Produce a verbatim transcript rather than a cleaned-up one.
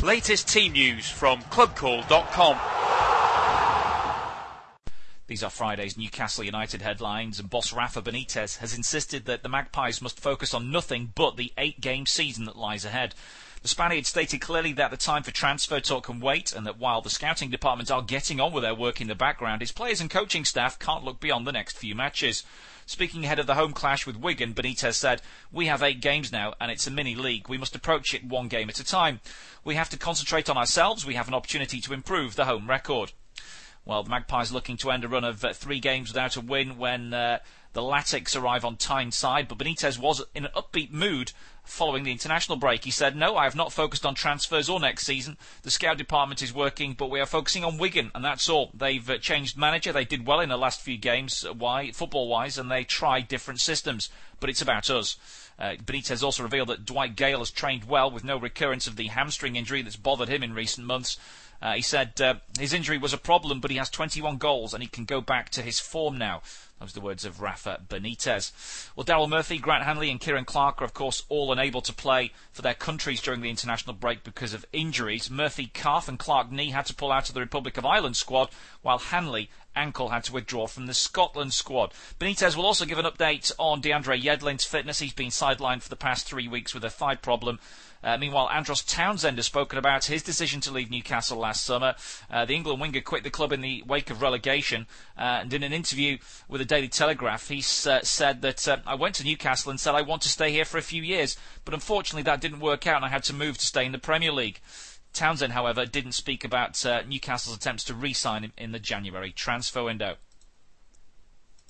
Latest team news from club call dot com. These are Friday's Newcastle United headlines, and boss Rafa Benitez has insisted that the Magpies must focus on nothing but the eight-game season that lies ahead. The Spaniard stated clearly that the time for transfer talk can wait, and that while the scouting department are getting on with their work in the background, his players and coaching staff can't look beyond the next few matches. Speaking ahead of the home clash with Wigan, Benitez said, "We have eight games now, and it's a mini-league. We must approach it one game at a time. We have to concentrate on ourselves. We have an opportunity to improve the home record." Well, the Magpies looking to end a run of uh, three games without a win when uh, the Latics arrive on Tyneside, but Benitez was in an upbeat mood following the international break. He said, "No, I have not focused on transfers or next season. The scout department is working, but we are focusing on Wigan, and that's all. They've uh, changed manager. They did well in the last few games, uh, why, football-wise, and they tried different systems, but it's about us." Uh, Benitez also revealed that Dwight Gale has trained well with no recurrence of the hamstring injury that's bothered him in recent months. Uh, he said uh, his injury was a problem, but he has twenty-one goals and he can go back to his form now. Those are the words of Rafa Benitez. Well, Daryl Murphy, Grant Hanley and Kieran Clark are, of course, all unable to play for their countries during the international break because of injuries. Murphy calf and Clark knee had to pull out of the Republic of Ireland squad, while Hanley ankle had to withdraw from the Scotland squad. Benitez will also give an update on DeAndre Yedlin's fitness. He's been sidelined for the past three weeks with a thigh problem. Uh, meanwhile, Andros Townsend has spoken about his decision to leave Newcastle last summer. Uh, the England winger quit the club in the wake of relegation, uh, and in an interview with the Daily Telegraph, he uh, said that uh, I went to Newcastle and said I want to stay here for a few years, but unfortunately that didn't work out and I had to move to stay in the Premier League. Townsend, however, didn't speak about uh, Newcastle's attempts to re-sign him in the January transfer window.